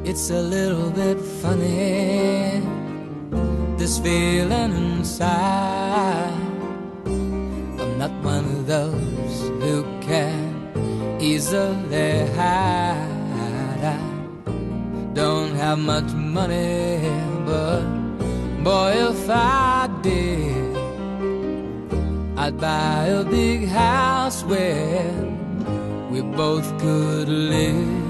It's a little bit funny, this feeling inside. I'm not one of those who can easily hide. I don't have much money, but boy, if I did, I'd buy a big house where we both could live.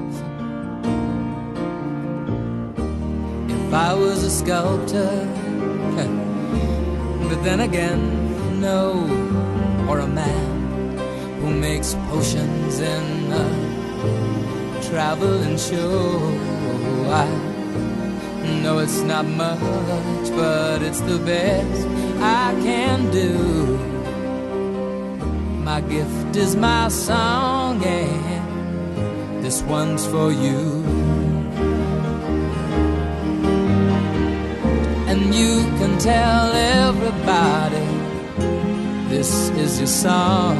If I was a sculptor, but then again, no, or a man who makes potions in a traveling show. I know it's not much, but it's the best I can do. My gift is my song, and this one's for you. And you can tell everybody this is your song.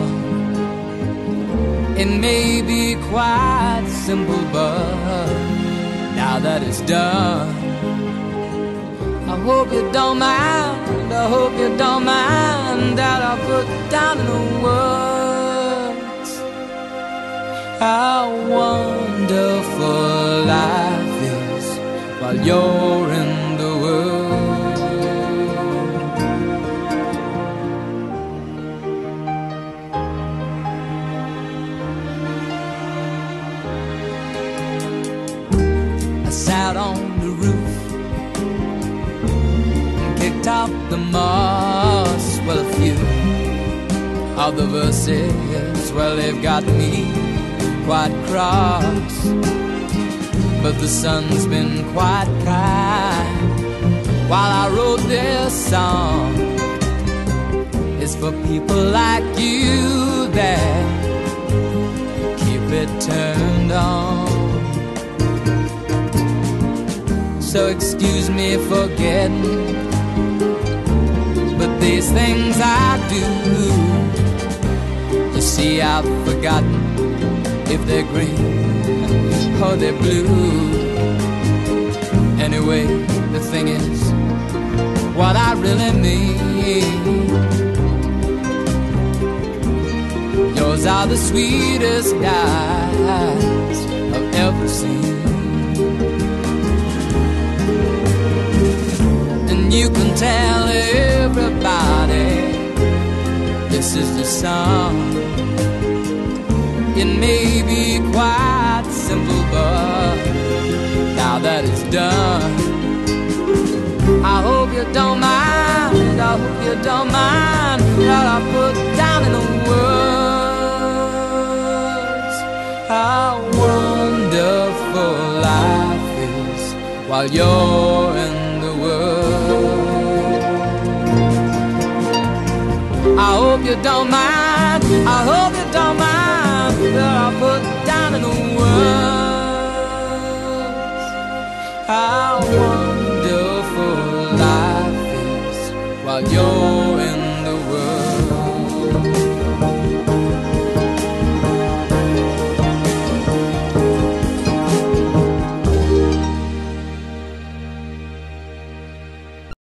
It may be quite simple, but now that it's done, I hope you don't mind, I hope you don't mind that I put down in the words how wonderful life is while you're in the world. I sat on the roof and kicked out the moss. Well, a few of the verses, well, they've got me quite cross, but the sun's been quite kind while I wrote this song. It's for people like you that keep it turned on. So excuse me for getting, but these things I do, you see, I've forgotten if they're green or they're blue. Anyway, the thing is, what I really mean, yours are the sweetest eyes I've ever seen. And you can tell everybody this is the song. It may be quite simple, but now that it's done, I hope you don't mind, I hope you don't mind what I put down in the words how wonderful life is while you're in the world. I hope you don't mind, I hope you don't mind that I put down in the words how wonderful life is while you're